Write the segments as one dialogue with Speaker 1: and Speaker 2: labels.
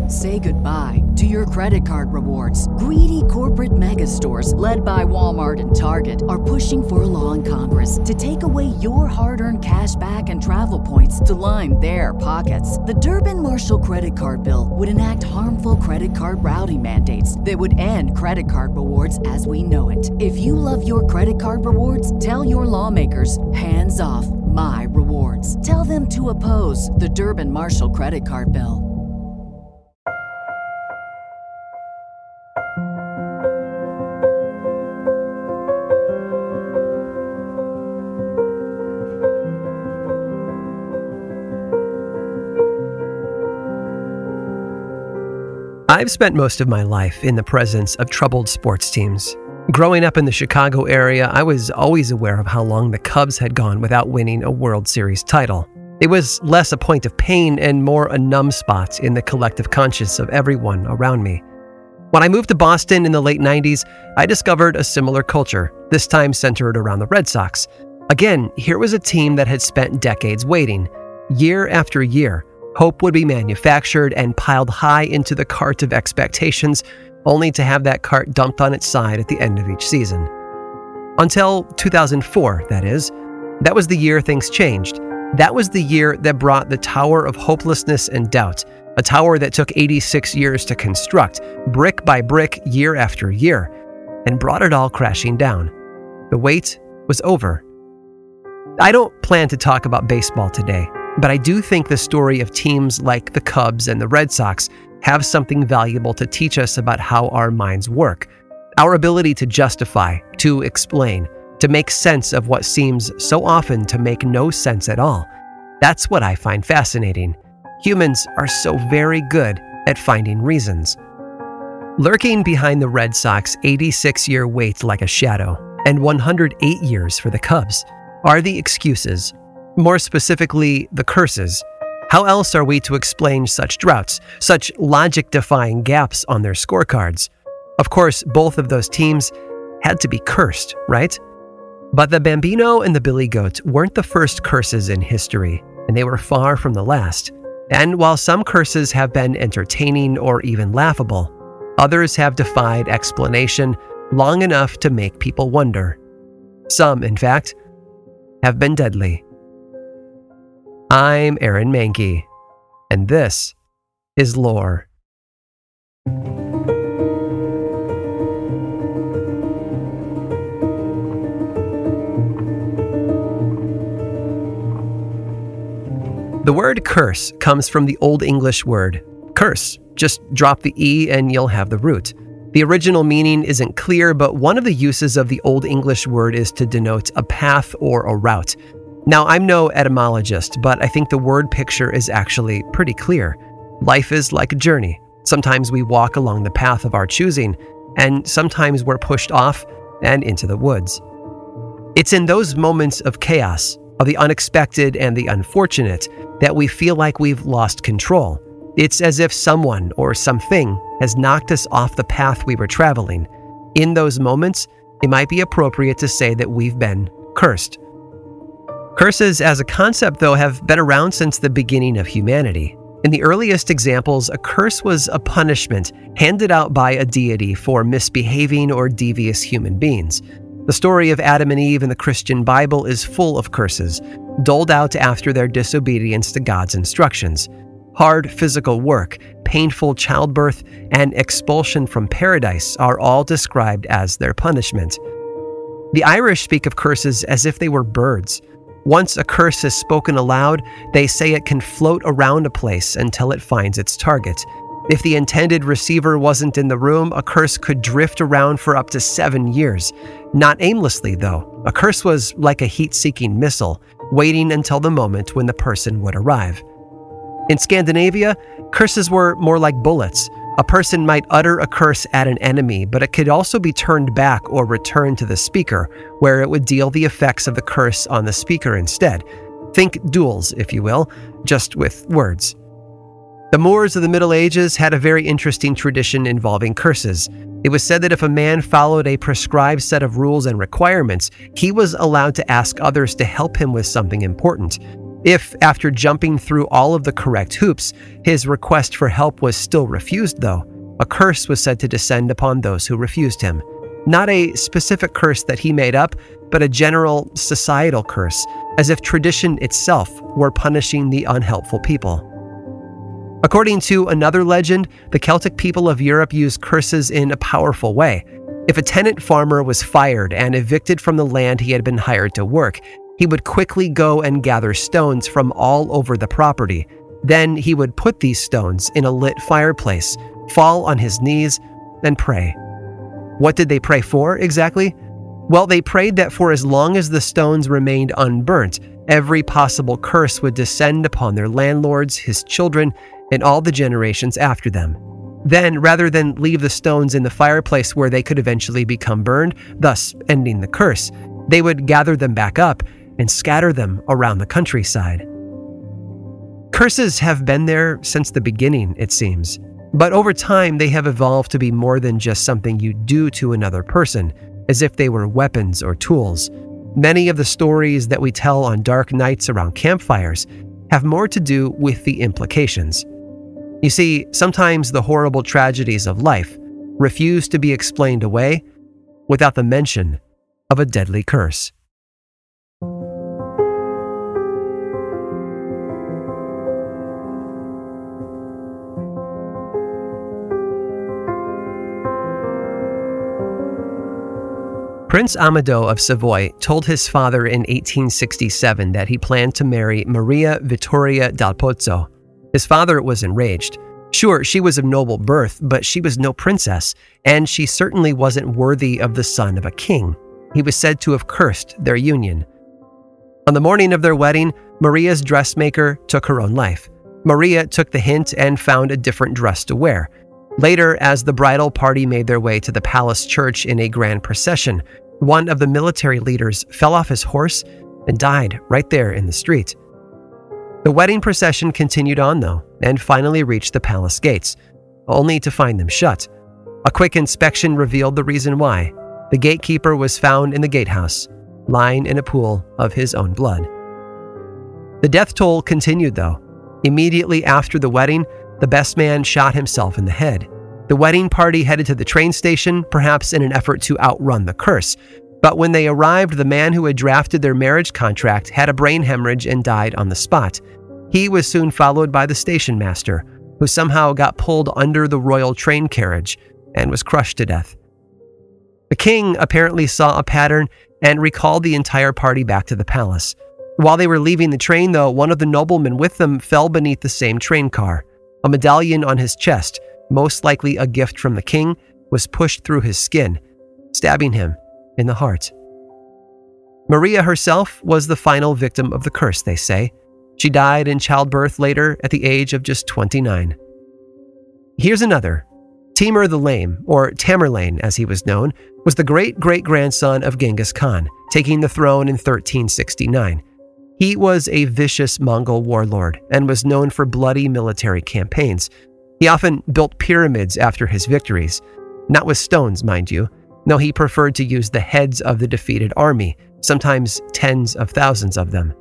Speaker 1: Say goodbye to your credit card rewards. Greedy corporate mega stores, led by Walmart and Target, are pushing for a law in Congress to take away your hard-earned cash back and travel points to line their pockets. The Durbin-Marshall credit card bill would enact harmful credit card routing mandates that would end credit card rewards as we know it. If you love your credit card rewards, tell your lawmakers, hands off my rewards. Tell them to oppose the Durbin-Marshall credit card bill.
Speaker 2: I've spent most of my life in the presence of troubled sports teams. Growing up in the Chicago area, I was always aware of how long the Cubs had gone without winning a World Series title. It was less a point of pain and more a numb spot in the collective conscience of everyone around me. When I moved to Boston in the late 90s, I discovered a similar culture, this time centered around the Red Sox. Again, here was a team that had spent decades waiting. Year after year, hope would be manufactured and piled high into the cart of expectations, only to have that cart dumped on its side at the end of each season. Until 2004, that is. That was the year things changed. That was the year that brought the tower of hopelessness and doubt, a tower that took 86 years to construct, brick by brick, year after year, and brought it all crashing down. The wait was over. I don't plan to talk about baseball today, but I do think the story of teams like the Cubs and the Red Sox have something valuable to teach us about how our minds work, our ability to justify, to explain, to make sense of what seems so often to make no sense at all. That's what I find fascinating. Humans are so very good at finding reasons. Lurking behind the Red Sox 86-year wait like a shadow, and 108 years for the Cubs, are the excuses. More specifically, the curses. How else are we to explain such droughts, such logic-defying gaps on their scorecards? Of course, both of those teams had to be cursed, right? But the Bambino and the Billy Goat weren't the first curses in history, and they were far from the last. And while some curses have been entertaining or even laughable, others have defied explanation long enough to make people wonder. Some, in fact, have been deadly. I'm Aaron Mahnke, and this is Lore. The word curse comes from the Old English word curse. Just drop the E and you'll have the root. The original meaning isn't clear, but one of the uses of the Old English word is to denote a path or a route. Now, I'm no etymologist, but I think the word picture is actually pretty clear. Life is like a journey. Sometimes we walk along the path of our choosing, and sometimes we're pushed off and into the woods. It's in those moments of chaos, of the unexpected and the unfortunate, that we feel like we've lost control. It's as if someone or something has knocked us off the path we were traveling. In those moments, it might be appropriate to say that we've been cursed. Curses as a concept, though, have been around since the beginning of humanity. In the earliest examples, a curse was a punishment handed out by a deity for misbehaving or devious human beings. The story of Adam and Eve in the Christian Bible is full of curses, doled out after their disobedience to God's instructions. Hard physical work, painful childbirth, and expulsion from paradise are all described as their punishment. The Irish speak of curses as if they were birds. Once a curse is spoken aloud, they say it can float around a place until it finds its target. If the intended receiver wasn't in the room, a curse could drift around for up to 7 years. Not aimlessly, though. A curse was like a heat-seeking missile, waiting until the moment when the person would arrive. In Scandinavia, curses were more like bullets. A person might utter a curse at an enemy, but it could also be turned back or returned to the speaker, where it would deal the effects of the curse on the speaker instead. Think duels, if you will, just with words. The Moors of the Middle Ages had a very interesting tradition involving curses. It was said that if a man followed a prescribed set of rules and requirements, he was allowed to ask others to help him with something important. If, after jumping through all of the correct hoops, his request for help was still refused, though, a curse was said to descend upon those who refused him. Not a specific curse that he made up, but a general societal curse, as if tradition itself were punishing the unhelpful people. According to another legend, the Celtic people of Europe used curses in a powerful way. If a tenant farmer was fired and evicted from the land he had been hired to work, he would quickly go and gather stones from all over the property. Then he would put these stones in a lit fireplace, fall on his knees, and pray. What did they pray for exactly? Well, they prayed that for as long as the stones remained unburnt, every possible curse would descend upon their landlords, his children, and all the generations after them. Then, rather than leave the stones in the fireplace where they could eventually become burned, thus ending the curse, they would gather them back up and scatter them around the countryside. Curses have been there since the beginning, it seems. But over time, they have evolved to be more than just something you do to another person, as if they were weapons or tools. Many of the stories that we tell on dark nights around campfires have more to do with the implications. You see, sometimes the horrible tragedies of life refuse to be explained away without the mention of a deadly curse. Prince Amedeo of Savoy told his father in 1867 that he planned to marry Maria Vittoria dal Pozzo. His father was enraged. Sure, she was of noble birth, but she was no princess, and she certainly wasn't worthy of the son of a king. He was said to have cursed their union. On the morning of their wedding, Maria's dressmaker took her own life. Maria took the hint and found a different dress to wear. Later, as the bridal party made their way to the palace church in a grand procession, one of the military leaders fell off his horse and died right there in the street. The wedding procession continued on, though, and finally reached the palace gates, only to find them shut. A quick inspection revealed the reason why. The gatekeeper was found in the gatehouse, lying in a pool of his own blood. The death toll continued, though. Immediately after the wedding, the best man shot himself in the head. The wedding party headed to the train station, perhaps in an effort to outrun the curse. But when they arrived, the man who had drafted their marriage contract had a brain hemorrhage and died on the spot. He was soon followed by the station master, who somehow got pulled under the royal train carriage and was crushed to death. The king apparently saw a pattern and recalled the entire party back to the palace. While they were leaving the train, though, one of the noblemen with them fell beneath the same train car. A medallion on his chest, most likely a gift from the king, was pushed through his skin, stabbing him in the heart. Maria herself was the final victim of the curse, they say. She died in childbirth later at the age of just 29. Here's another. Timur the Lame, or Tamerlane as he was known, was the great-great-grandson of Genghis Khan, taking the throne in 1369. He was a vicious Mongol warlord and was known for bloody military campaigns. He often built pyramids after his victories, not with stones, mind you. No, he preferred to use the heads of the defeated army, sometimes tens of thousands of them.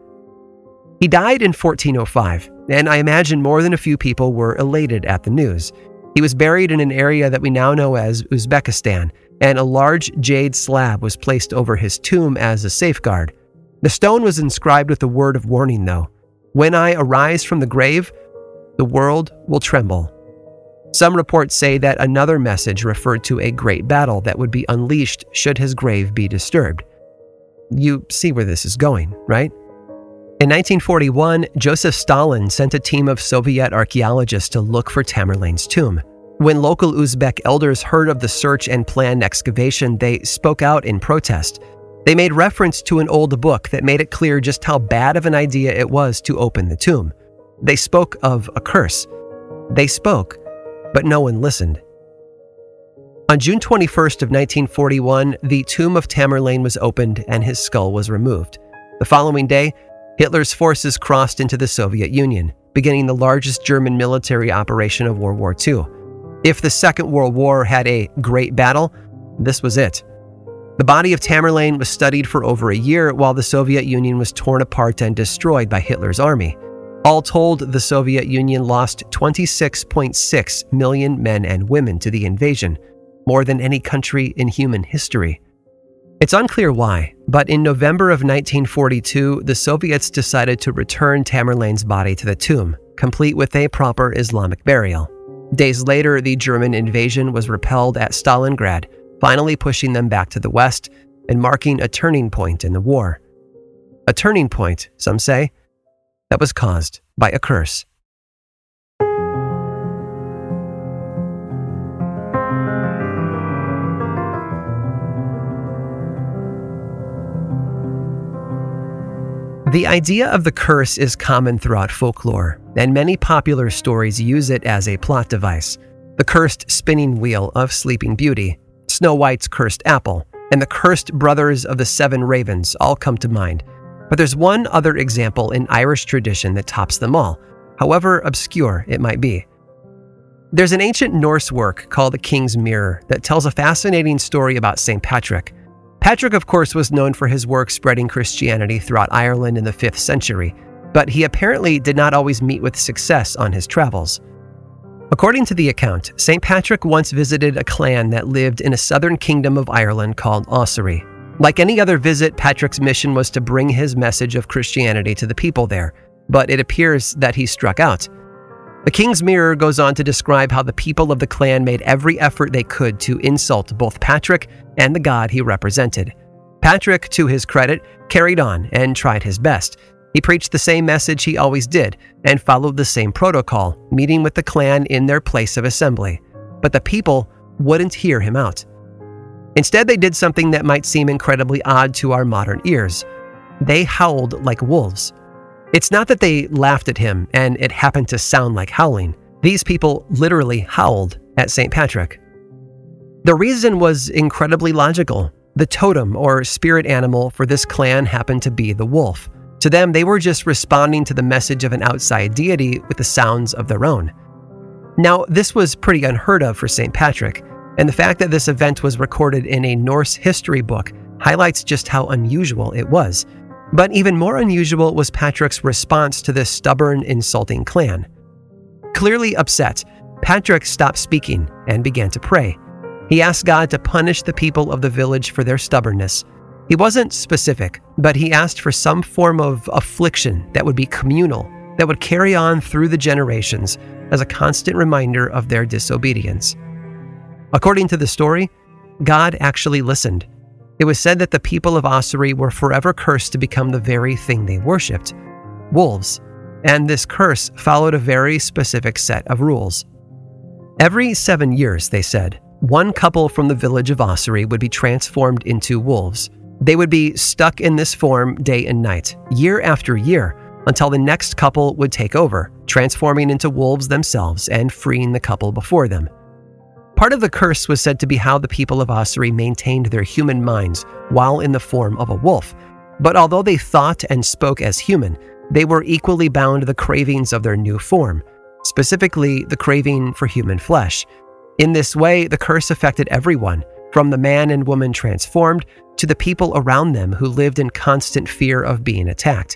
Speaker 2: He died in 1405, and I imagine more than a few people were elated at the news. He was buried in an area that we now know as Uzbekistan, and a large jade slab was placed over his tomb as a safeguard. The stone was inscribed with a word of warning, though. When I arise from the grave, the world will tremble. Some reports say that another message referred to a great battle that would be unleashed should his grave be disturbed. You see where this is going, right? In 1941, Joseph Stalin sent a team of Soviet archaeologists to look for Tamerlane's tomb. When local Uzbek elders heard of the search and planned excavation, they spoke out in protest. They made reference to an old book that made it clear just how bad of an idea it was to open the tomb. They spoke of a curse. They spoke, but no one listened. On June 21st of 1941, the tomb of Tamerlane was opened and his skull was removed. The following day, Hitler's forces crossed into the Soviet Union, beginning the largest German military operation of World War II. If the Second World War had a great battle, this was it. The body of Tamerlane was studied for over a year while the Soviet Union was torn apart and destroyed by Hitler's army. All told, the Soviet Union lost 26.6 million men and women to the invasion, more than any country in human history. It's unclear why, but in November of 1942, the Soviets decided to return Tamerlane's body to the tomb, complete with a proper Islamic burial. Days later, the German invasion was repelled at Stalingrad, finally pushing them back to the west and marking a turning point in the war. A turning point, some say, that was caused by a curse. The idea of the curse is common throughout folklore, and many popular stories use it as a plot device. The cursed spinning wheel of Sleeping Beauty, Snow White's cursed apple, and the cursed brothers of the Seven Ravens all come to mind. But there's one other example in Irish tradition that tops them all, however obscure it might be. There's an ancient Norse work called The King's Mirror that tells a fascinating story about St. Patrick. Patrick, of course, was known for his work spreading Christianity throughout Ireland in the 5th century, but he apparently did not always meet with success on his travels. According to the account, St. Patrick once visited a clan that lived in a southern kingdom of Ireland called Ossory. Like any other visit, Patrick's mission was to bring his message of Christianity to the people there, but it appears that he struck out. The King's Mirror goes on to describe how the people of the clan made every effort they could to insult both Patrick and the god he represented. Patrick, to his credit, carried on and tried his best. He preached the same message he always did and followed the same protocol, meeting with the clan in their place of assembly. But the people wouldn't hear him out. Instead, they did something that might seem incredibly odd to our modern ears. They howled like wolves. It's not that they laughed at him and it happened to sound like howling. These people literally howled at St. Patrick. The reason was incredibly logical. The totem or spirit animal for this clan happened to be the wolf. To them, they were just responding to the message of an outside deity with the sounds of their own. Now, this was pretty unheard of for St. Patrick, and the fact that this event was recorded in a Norse history book highlights just how unusual it was. But even more unusual was Patrick's response to this stubborn, insulting clan. Clearly upset, Patrick stopped speaking and began to pray. He asked God to punish the people of the village for their stubbornness. He wasn't specific, but he asked for some form of affliction that would be communal, that would carry on through the generations as a constant reminder of their disobedience. According to the story, God actually listened. It was said that the people of Ossory were forever cursed to become the very thing they worshipped, wolves, and this curse followed a very specific set of rules. Every 7 years, they said, one couple from the village of Ossory would be transformed into wolves. They would be stuck in this form day and night, year after year, until the next couple would take over, transforming into wolves themselves and freeing the couple before them. Part of the curse was said to be how the people of Ossory maintained their human minds while in the form of a wolf. But although they thought and spoke as human, they were equally bound to the cravings of their new form, specifically the craving for human flesh. In this way, the curse affected everyone, from the man and woman transformed to the people around them who lived in constant fear of being attacked.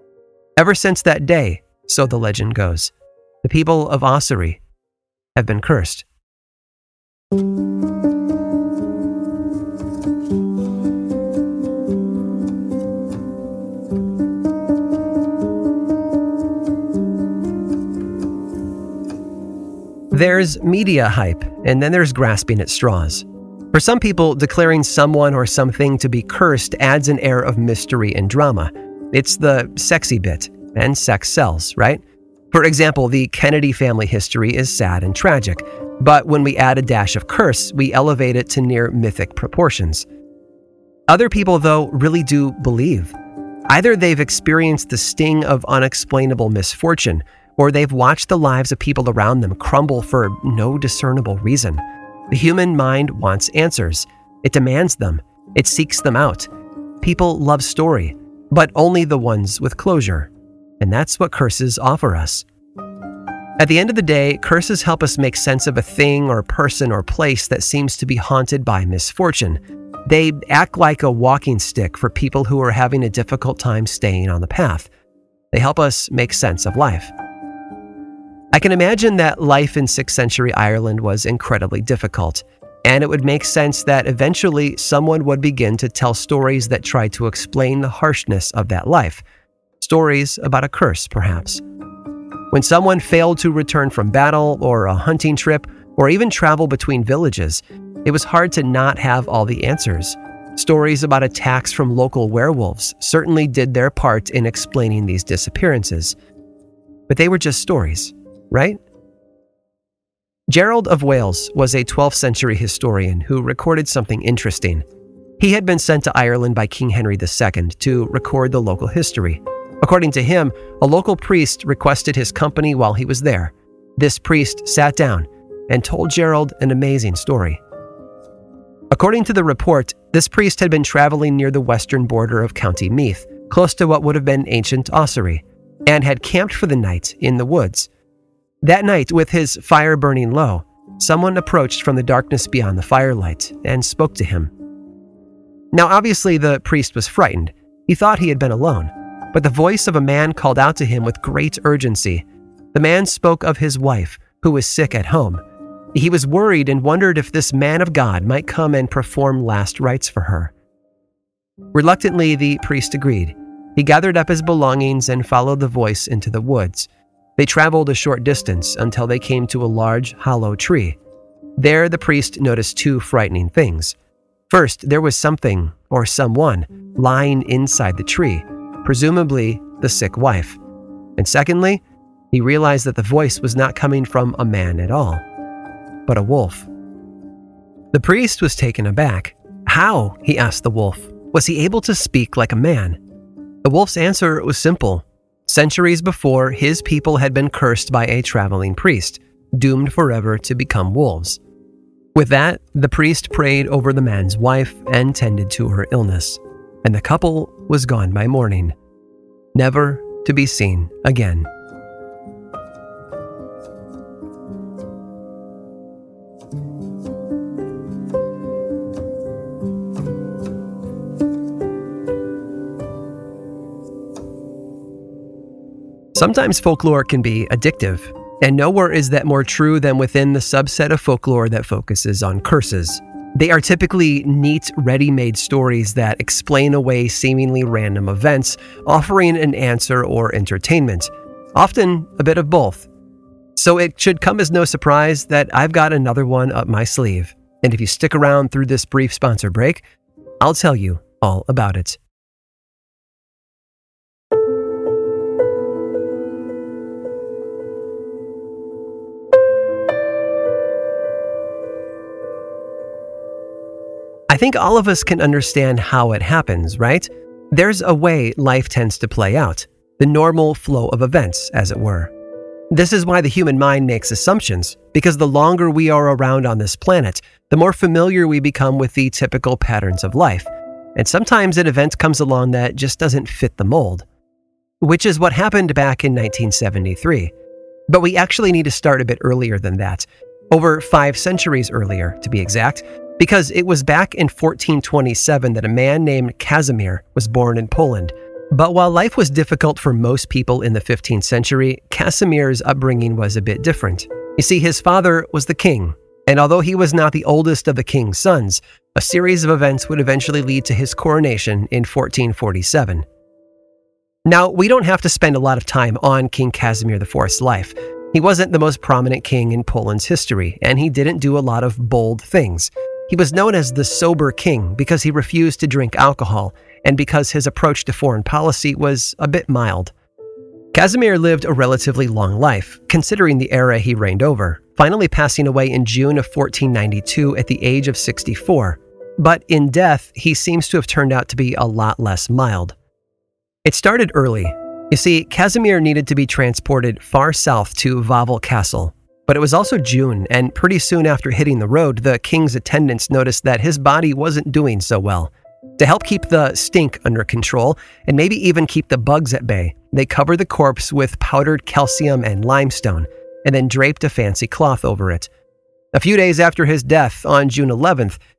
Speaker 2: Ever since that day, so the legend goes, the people of Ossory have been cursed. There's media hype, and then there's grasping at straws. For some people, declaring someone or something to be cursed adds an air of mystery and drama. It's the sexy bit, and sex sells, right? For example, the Kennedy family history is sad and tragic, but when we add a dash of curse, we elevate it to near mythic proportions. Other people, though, really do believe. Either they've experienced the sting of unexplainable misfortune, or they've watched the lives of people around them crumble for no discernible reason. The human mind wants answers. It demands them. It seeks them out. People love story, but only the ones with closure. And that's what curses offer us. At the end of the day, curses help us make sense of a thing or person or place that seems to be haunted by misfortune. They act like a walking stick for people who are having a difficult time staying on the path. They help us make sense of life. I can imagine that life in 6th century Ireland was incredibly difficult, and it would make sense that eventually someone would begin to tell stories that tried to explain the harshness of that life. Stories about a curse, perhaps. When someone failed to return from battle or a hunting trip or even travel between villages, it was hard to not have all the answers. Stories about attacks from local werewolves certainly did their part in explaining these disappearances. But they were just stories, right? Gerald of Wales was a 12th century historian who recorded something interesting. He had been sent to Ireland by King Henry II to record the local history. According to him, a local priest requested his company while he was there. This priest sat down and told Gerald an amazing story. According to the report, this priest had been traveling near the western border of County Meath, close to what would have been ancient Ossory, and had camped for the night in the woods. That night, with his fire burning low, someone approached from the darkness beyond the firelight and spoke to him. Now, obviously, the priest was frightened. He thought he had been alone, but the voice of a man called out to him with great urgency. The man spoke of his wife, who was sick at home. He was worried and wondered if this man of God might come and perform last rites for her. Reluctantly, the priest agreed. He gathered up his belongings and followed the voice into the woods. They traveled a short distance until they came to a large, hollow tree. There, the priest noticed two frightening things. First, there was something, or someone, lying inside the tree, presumably the sick wife. And secondly, he realized that the voice was not coming from a man at all, but a wolf. The priest was taken aback. How, he asked the wolf, was he able to speak like a man? The wolf's answer was simple. Centuries before, his people had been cursed by a traveling priest, doomed forever to become wolves. With that, the priest prayed over the man's wife and tended to her illness, and the couple was gone by morning, never to be seen again. Sometimes folklore can be addictive, and nowhere is that more true than within the subset of folklore that focuses on curses. They are typically neat, ready-made stories that explain away seemingly random events, offering an answer or entertainment, often a bit of both. So it should come as no surprise that I've got another one up my sleeve, and if you stick around through this brief sponsor break, I'll tell you all about it. I think all of us can understand how it happens, right? There's a way life tends to play out, the normal flow of events, as it were. This is why the human mind makes assumptions, because the longer we are around on this planet, the more familiar we become with the typical patterns of life. And sometimes an event comes along that just doesn't fit the mold, which is what happened back in 1973. But we actually need to start a bit earlier than that, over 5 centuries earlier, to be exact, because it was back in 1427 that a man named Casimir was born in Poland. But while life was difficult for most people in the 15th century, Casimir's upbringing was a bit different. You see, his father was the king, and although he was not the oldest of the king's sons, a series of events would eventually lead to his coronation in 1447. Now, we don't have to spend a lot of time on King Casimir IV's life. He wasn't the most prominent king in Poland's history, and he didn't do a lot of bold things. He was known as the sober king because he refused to drink alcohol and because his approach to foreign policy was a bit mild. Casimir lived a relatively long life, considering the era he reigned over, finally passing away in June of 1492 at the age of 64. But in death, he seems to have turned out to be a lot less mild. It started early. You see, Casimir needed to be transported far south to Wawel Castle. But it was also June, and pretty soon after hitting the road, the king's attendants noticed that his body wasn't doing so well. To help keep the stink under control, and maybe even keep the bugs at bay, they covered the corpse with powdered calcium and limestone, and then draped a fancy cloth over it. A few days after his death, on June 11th,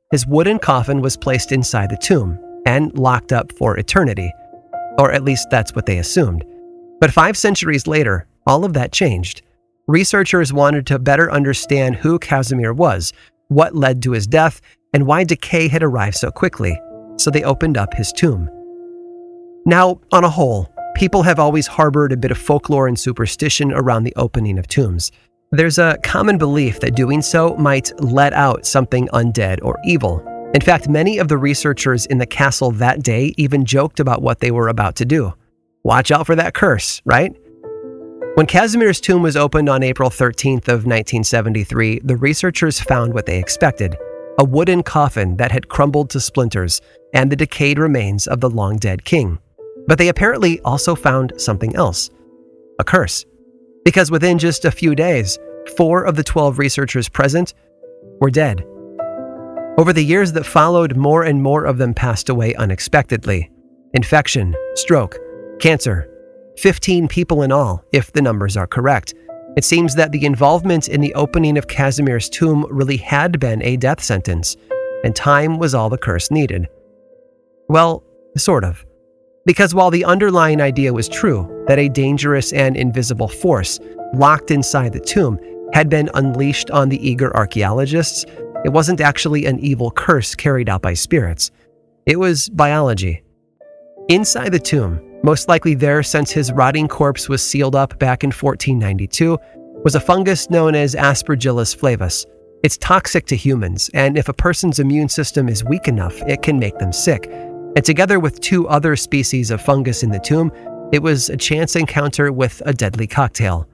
Speaker 2: his wooden coffin was placed inside the tomb and locked up for eternity. Or at least that's what they assumed. But 5 centuries later, all of that changed. Researchers wanted to better understand who Casimir was, what led to his death, and why decay had arrived so quickly, so they opened up his tomb. Now, on a whole, people have always harbored a bit of folklore and superstition around the opening of tombs. There's a common belief that doing so might let out something undead or evil. In fact, many of the researchers in the castle that day even joked about what they were about to do. Watch out for that curse, right? When Casimir's tomb was opened on April 13th of 1973, the researchers found what they expected: a wooden coffin that had crumbled to splinters and the decayed remains of the long-dead king. But they apparently also found something else: a curse. Because within just a few days, 4 of the 12 researchers present were dead. Over the years that followed, more and more of them passed away unexpectedly. Infection, stroke, cancer. 15 people in all, if the numbers are correct. It seems that the involvement in the opening of Casimir's tomb really had been a death sentence, and time was all the curse needed. Well, sort of. Because while the underlying idea was true, that a dangerous and invisible force locked inside the tomb had been unleashed on the eager archaeologists, it wasn't actually an evil curse carried out by spirits. It was biology. Inside the tomb, most likely there since his rotting corpse was sealed up back in 1492, was a fungus known as Aspergillus flavus. It's toxic to humans, and if a person's immune system is weak enough, it can make them sick. And together with 2 other species of fungus in the tomb, it was a chance encounter with a deadly cocktail.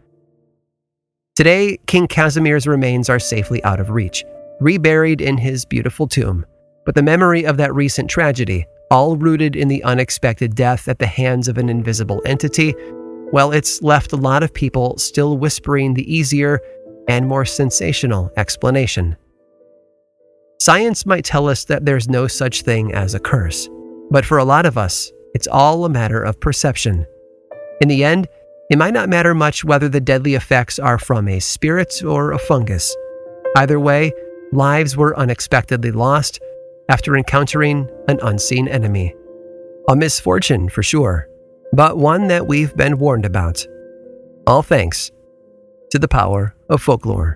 Speaker 2: Today, King Casimir's remains are safely out of reach, reburied in his beautiful tomb. But the memory of that recent tragedy, all rooted in the unexpected death at the hands of an invisible entity, well, it's left a lot of people still whispering the easier and more sensational explanation. Science might tell us that there's no such thing as a curse, but for a lot of us, it's all a matter of perception. In the end, it might not matter much whether the deadly effects are from a spirit or a fungus. Either way, lives were unexpectedly lost after encountering an unseen enemy. A misfortune for sure, but one that we've been warned about. All thanks to the power of folklore.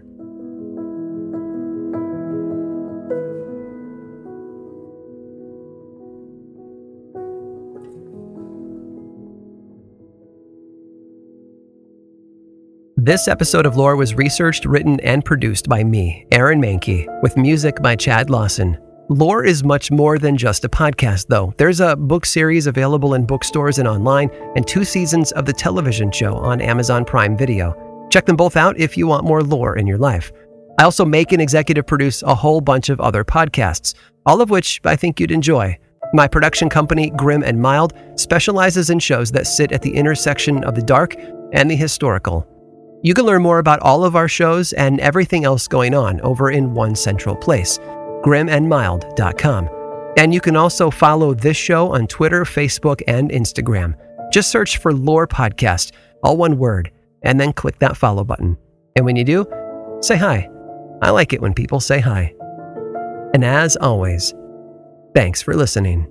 Speaker 2: This episode of Lore was researched, written, and produced by me, Aaron Mahnke, with music by Chad Lawson. Lore is much more than just a podcast, though. There's a book series available in bookstores and online, and 2 seasons of the television show on Amazon Prime Video. Check them both out if you want more lore in your life. I also make and executive produce a whole bunch of other podcasts, all of which I think you'd enjoy. My production company, Grim and Mild, specializes in shows that sit at the intersection of the dark and the historical. You can learn more about all of our shows and everything else going on over in one central place, grimandmild.com. And you can also follow this show on Twitter, Facebook, and Instagram. Just search for Lore Podcast, all one word, and then click that follow button. And when you do, say hi. I like it when people say hi. And as always, thanks for listening.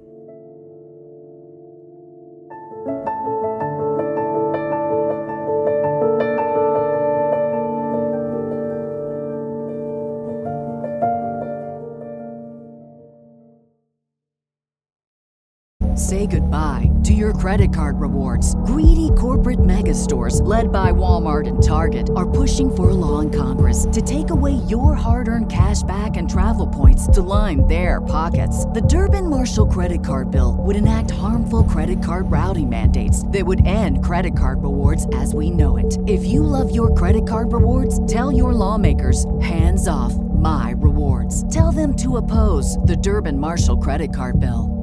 Speaker 1: Say goodbye to your credit card rewards. Greedy corporate mega stores, led by Walmart and Target, are pushing for a law in Congress to take away your hard-earned cash back and travel points to line their pockets. The Durbin-Marshall credit card bill would enact harmful credit card routing mandates that would end credit card rewards as we know it. If you love your credit card rewards, tell your lawmakers, hands off my rewards. Tell them to oppose the Durbin-Marshall credit card bill.